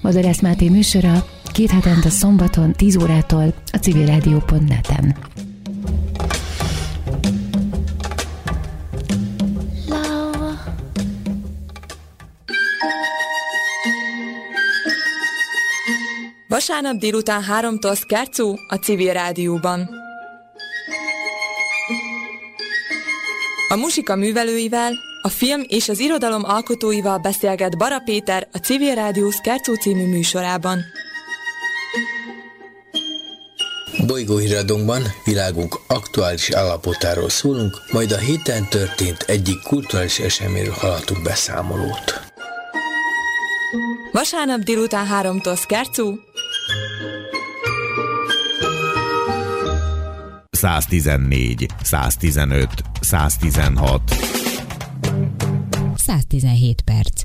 Bozorász Máté műsora 2 hetente szombaton 10 órától a civilradio.net-en. Vasárnap délután 3-tól Szkárcú a Civil Rádióban. A muzsika művelőivel, a film és az irodalom alkotóival beszélget Bara Péter a Civil Rádió Szkárcú című műsorában. Bolygóhíradónkban világunk aktuális állapotáról szólunk, majd a héten történt egyik kulturális eseményről hallhatunk beszámolót. Vasárnap délután 3-tól Szkárcú. 114, 115, 116. 117 perc.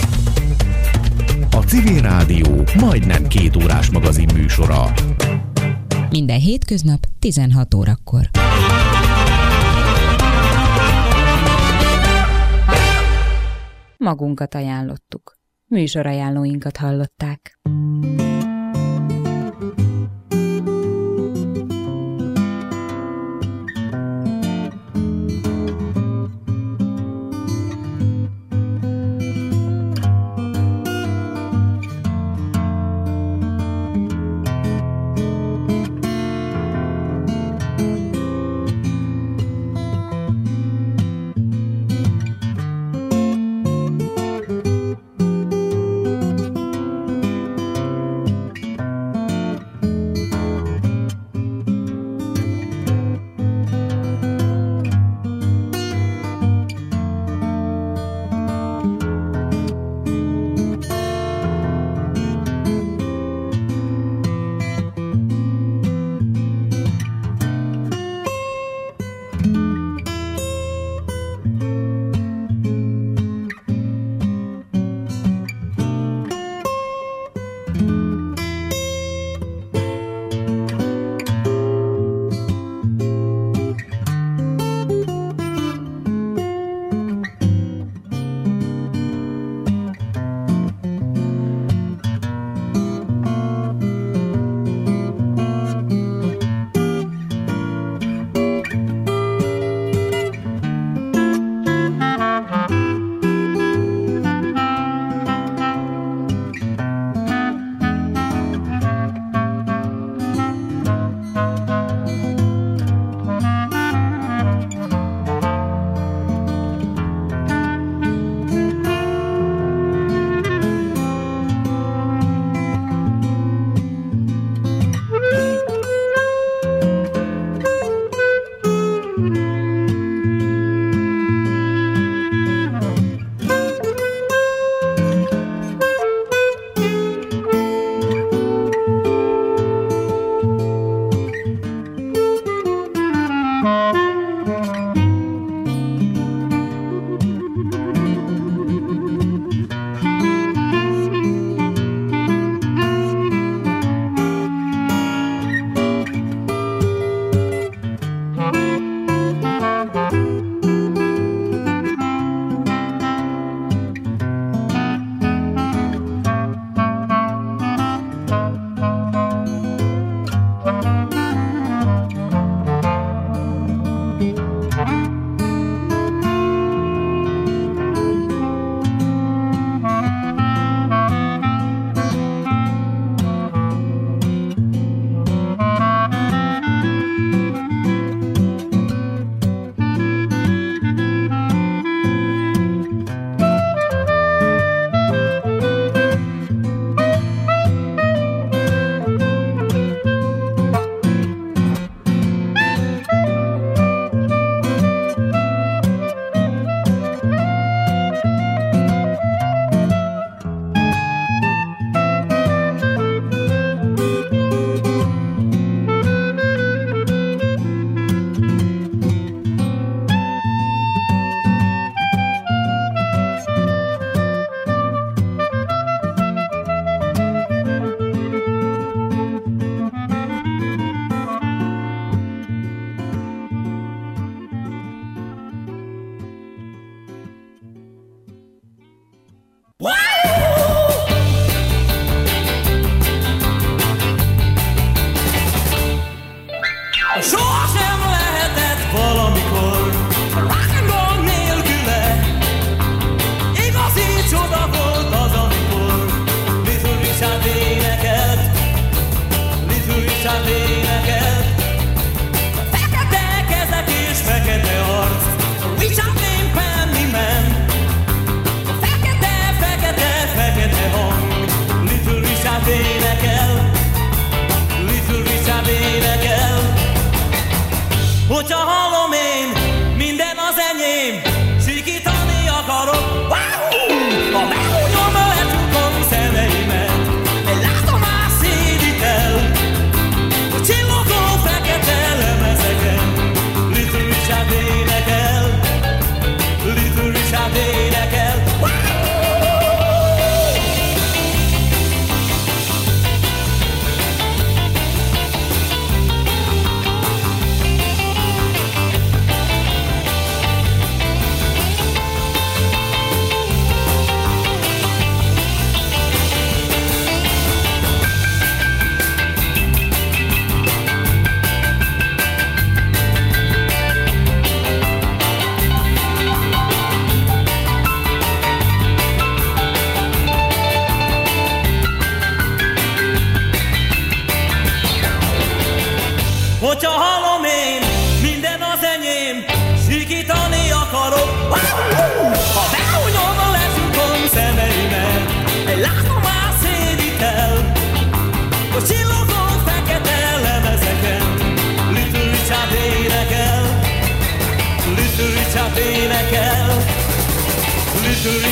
A Civil Rádió majdnem 2 órás magazin műsora. Minden hétköznap 16 órakor. Magunkat ajánlottuk. Műsorajánlóinkat hallották.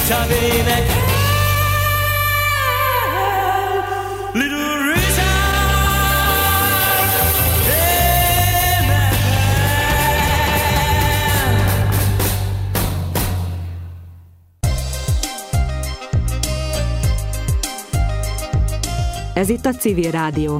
Csak énekel Little Richard énekel. Ez itt a Civil Rádió.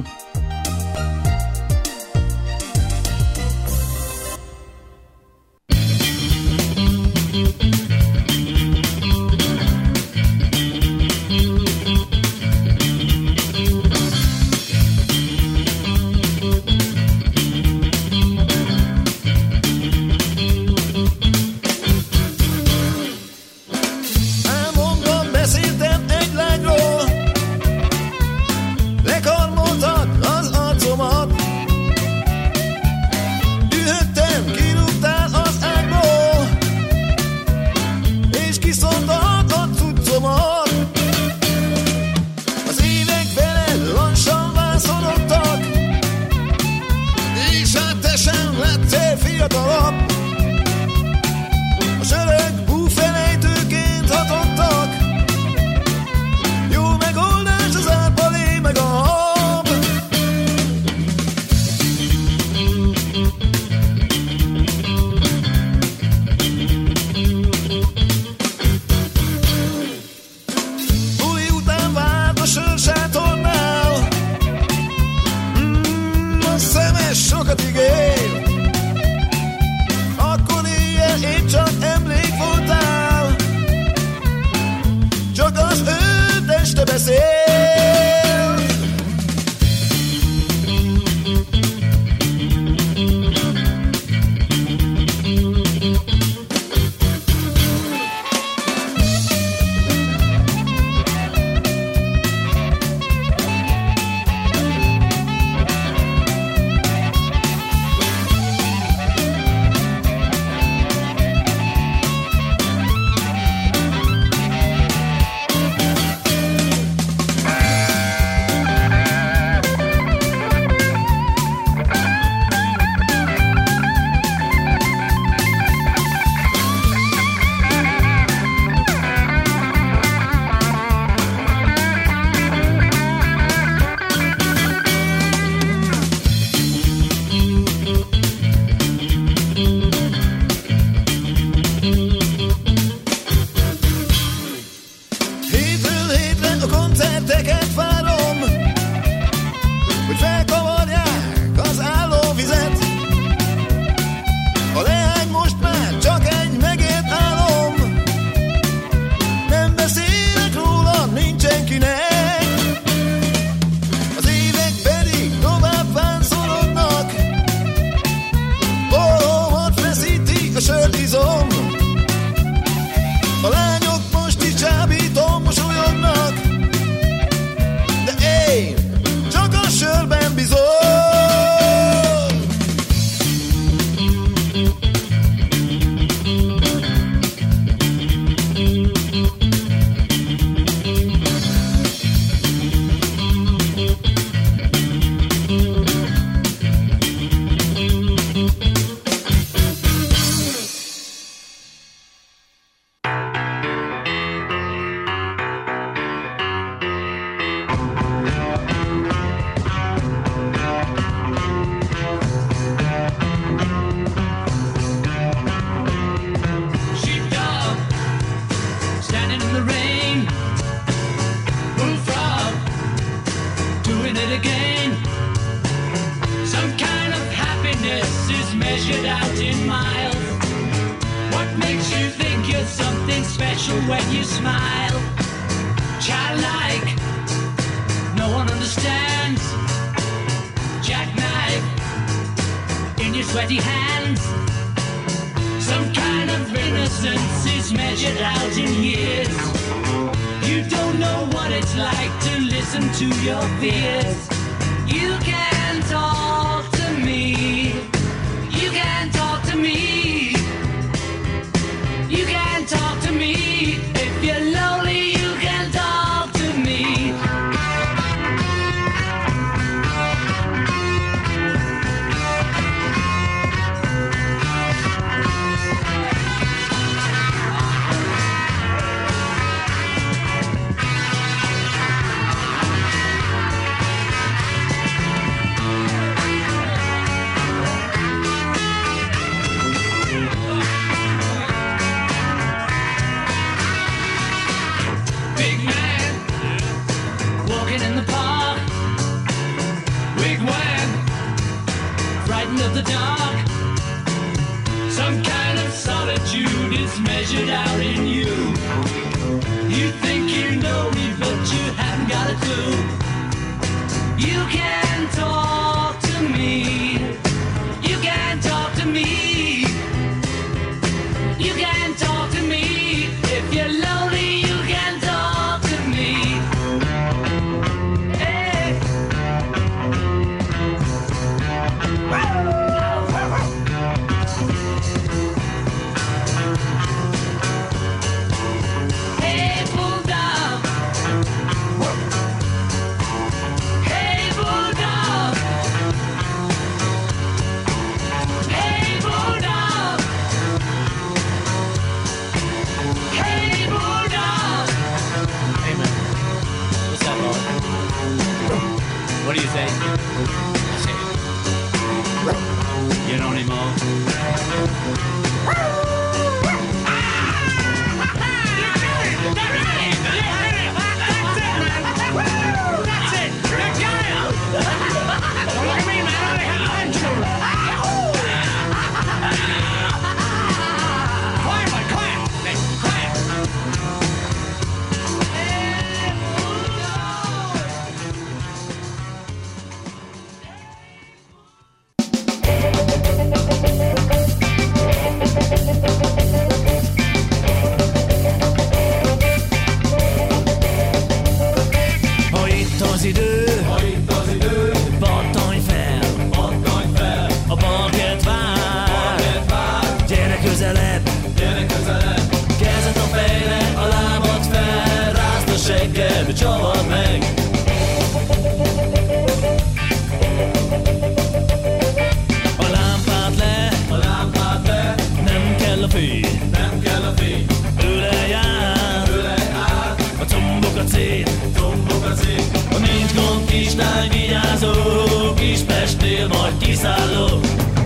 is measured out in you. You think you know me, but you haven't got a clue. You can talk to me. You can talk to me. You can talk to me. If you're lonely, you can talk to me. Hey. Hey, bulldog. Hey, bulldog. Hey, bulldog. Hey, bulldog. Hey man, what's up, Lord? What do you think? I say, you know anymore? Ha itt az idő, pattanj fel, a parkett vár, gyere közelebb, kezed a fejre, a lábad fel, rázd a segged, csavard meg. A lámpát le, nem kell a fény, őle jár, a combok a cél. Ha nincs gond, kislány, vigyázó, Kispestnél majd kiszállok.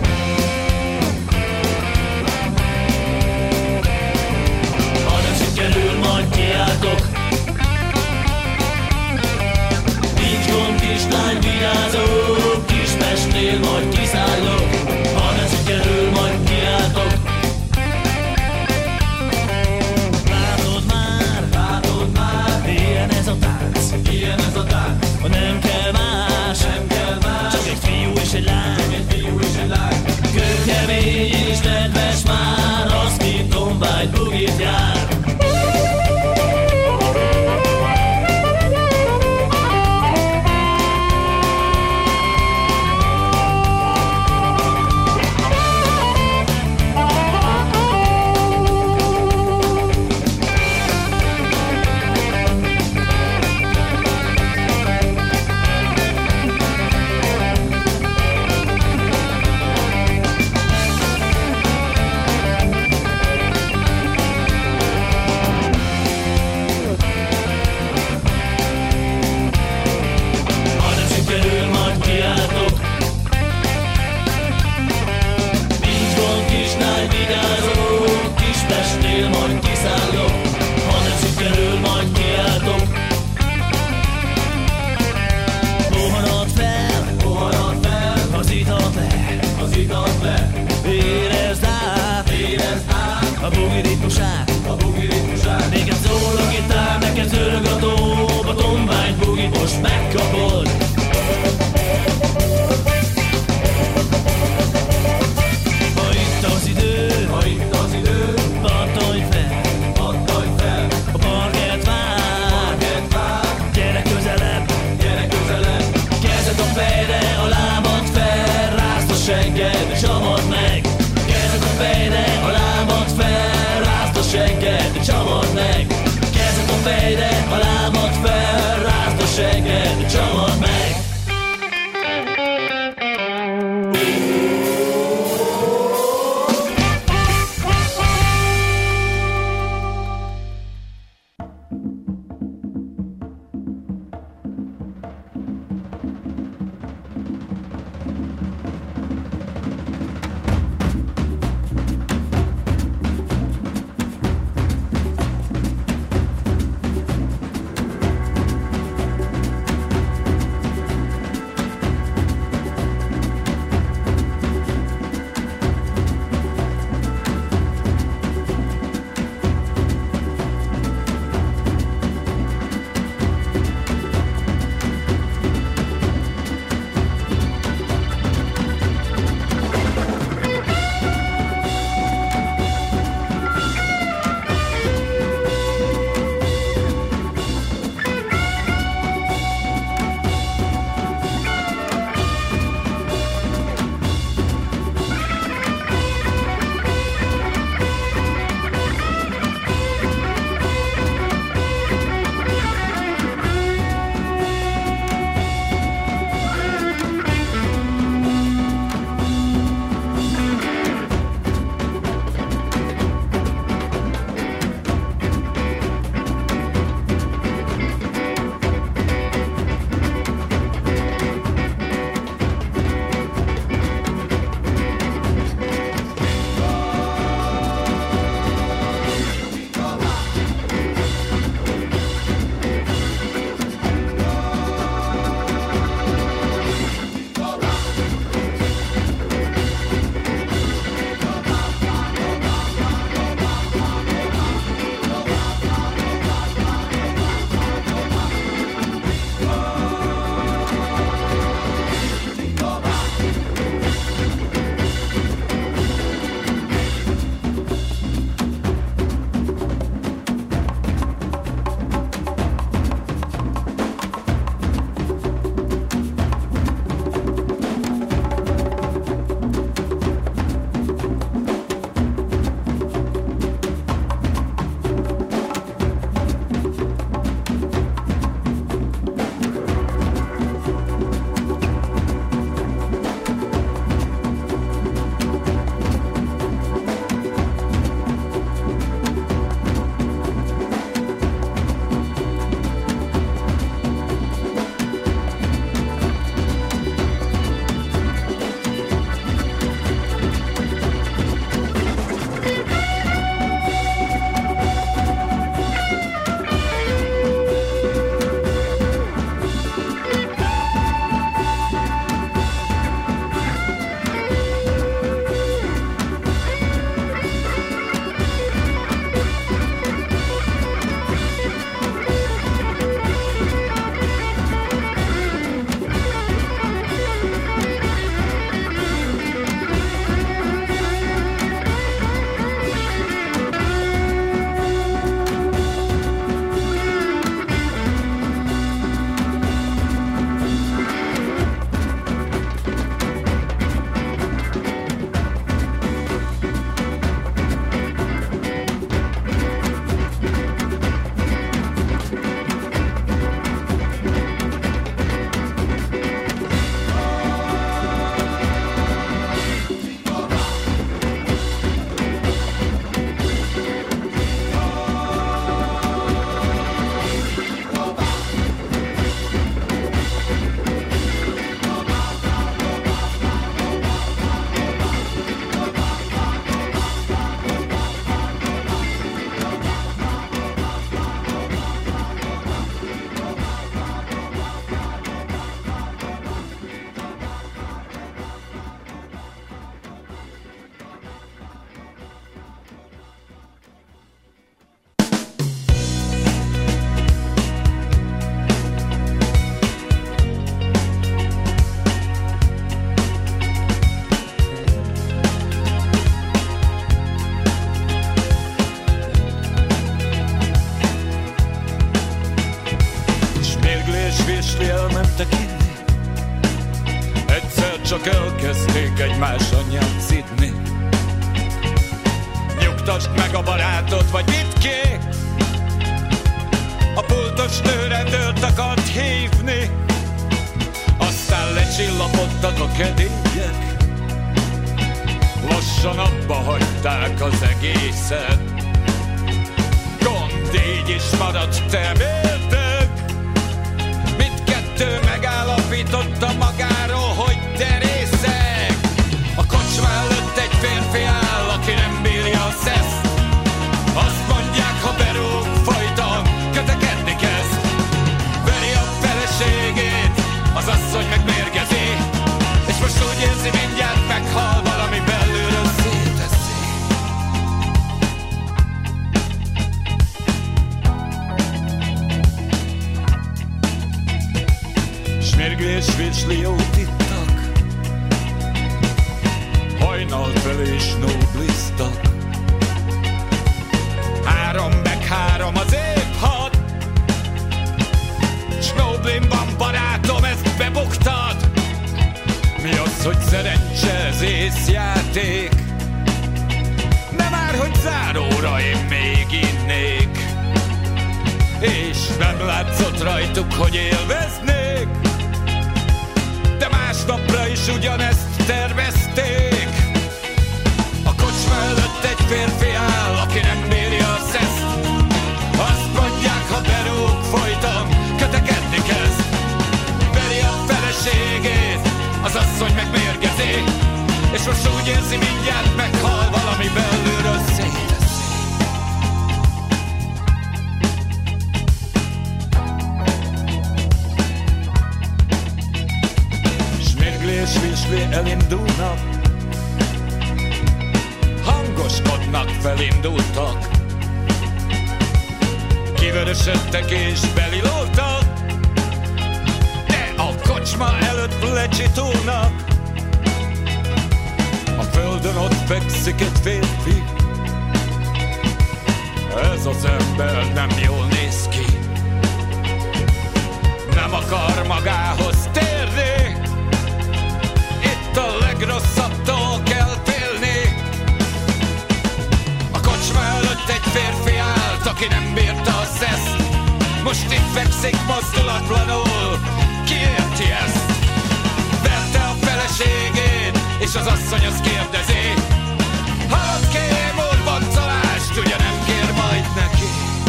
Ha nem sikerül, majd kiáltok. Nincs gond, kislány, vigyázó, Kispestnél majd kiszállok. Ha nem sikerül, majd kiáltok. Látod már, ilyen ez a tánc. Nem kell más, csak egy fiú és egy lány. Kőkemény és nedves már, az, mint Dombány bugit jár. Vésli elmentek inni, egyszer csak elkezdték egymás anyját szidni. Nyugtasd meg a barátod, vagy mit kék? A pultos nő rendőrt akart hívni, aztán lecsillapodtak a kedélyek, lassan abba hagyták az egészet. Gond így is maradt, te mértek? Mindkettő megállapította magáról, hogy te részeg. A kocsma előtt egy férfi áll, aki nem bírja a szeszt. Azt mondják, ha berúg, folyton kötekedni kezd. Veri a feleségét, az asszony meg mérgezi, és most úgy érzi, mindjárt meghal, valami belülről széteszi. Smirgli és Vésli jót ittak, hajnal felé snóbliztak. 3-3 az év 6. Snóblimban barátom, ezt bebuktad. Mi az, hogy szerencse, ez észjáték? Nem már, hogy záróra én még innék, és nem látszott rajtuk, hogy élveznék. De másnapra is ugyanezt tervezték. A kocsma előtt egy férfi áll, aki nem bírja a szeszt. Azt mondják, ha berúg, folyton kötekedni kezd. Veri a feleségét, az asszony meg mérgezi, és most úgy érzi, mindjárt meghal, valami belülről széteszi. Smirgli és Vésli elindulnak, hangoskodnak, felindultak. Kivörösödtek és belilódtak, de a kocsma előtt lecsitulnak. A földön ott fekszik egy férfi, ez az ember nem jól néz ki. Nem akar magához térni, itt a legrosszabbtól kell félni. A kocsma előtt egy férfi állt, aki nem bírta a szeszt. Most itt fekszik mozdulatlanul, ki érti ezt? Verte a feleségét, és az asszony azt kérdezi, halad kém úr, boncolást, ugye nem kér majd neki?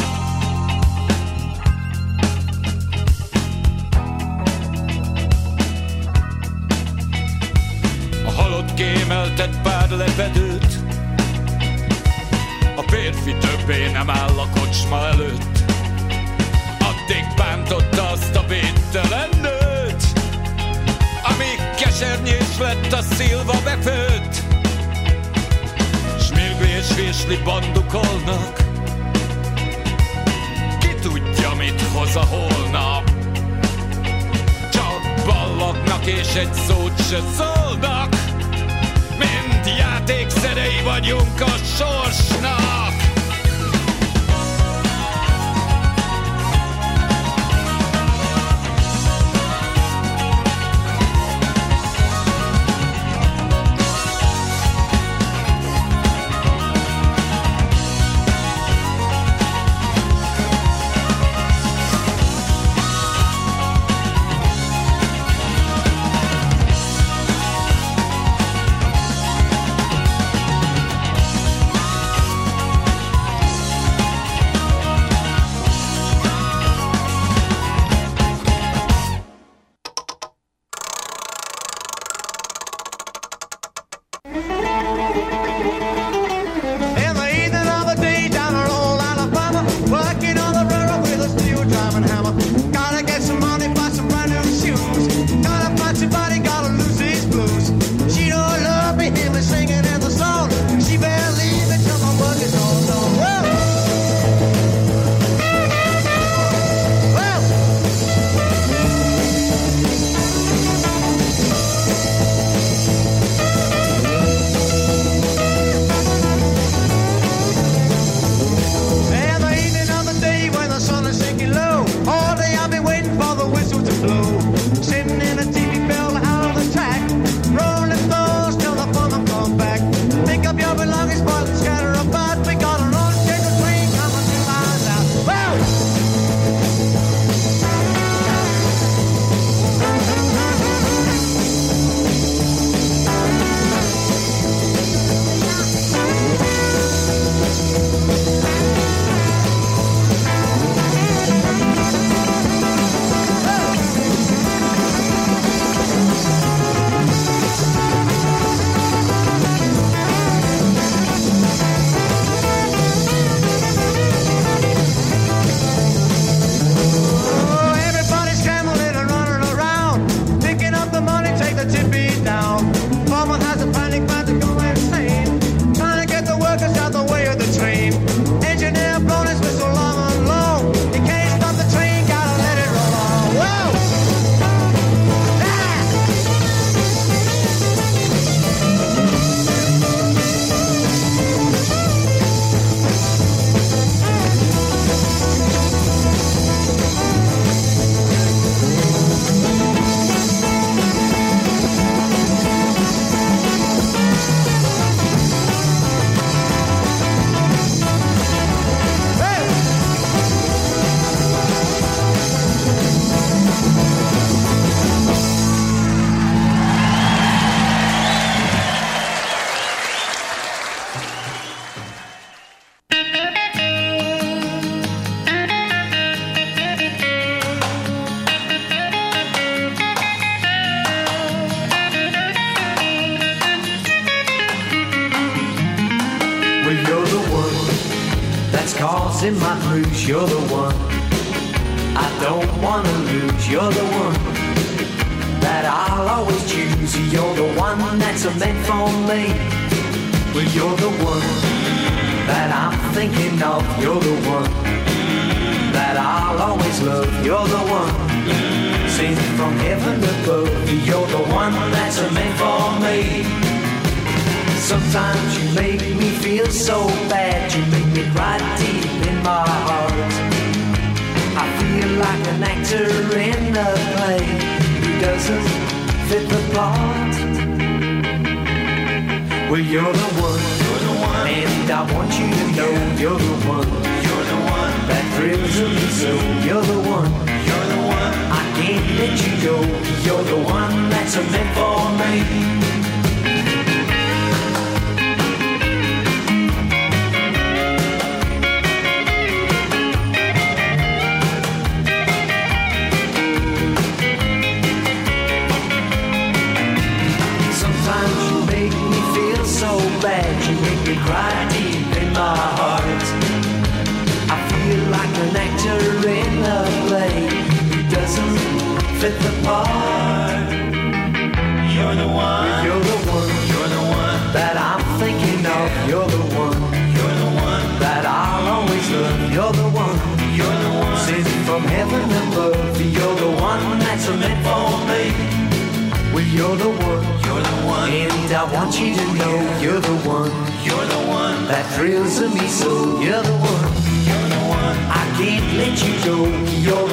A halott kémeltet pár lepedőt, a férfi többé nem áll a kocsma előtt. Addig bántotta azt a védtelen nőt, amíg kesernyés lett a szilva befőtt. Smirgli és Vésli bandukolnak, ki tudja, mit hoz a holnap. Csak ballagnak és egy szót se szólnak, mind játékszerei vagyunk a sorsnak. And the evening of the day when the sun is sinking low, all loss in my blues, you're the one I don't wanna lose. You're the one that I'll always choose. You're the one that's meant for me. Well, you're the one that I'm thinking of. You're the one that I'll always love. You're the one sent from heaven above. You're the one that's meant for me. Sometimes you make me feel so bad. You make me cry deep in my heart. I feel like an actor in a play who doesn't fit the part. Well, you're the one, and I want you to know you're the one that thrills me so. You're the one, I can't let you go. You're the one that's meant for me. So bad, you make me cry deep in my heart. I feel like an actor in a play who doesn't fit the part. You're the one, you're the one, you're the one that I'm thinking of. You're the one, you're the one that I'll always love. You're the one, you're the one sent from heaven above. You're the one that's meant for me. Well, you're the one, and I want you to know you're the one that thrills me so. You're the one, I can't let you go. You're the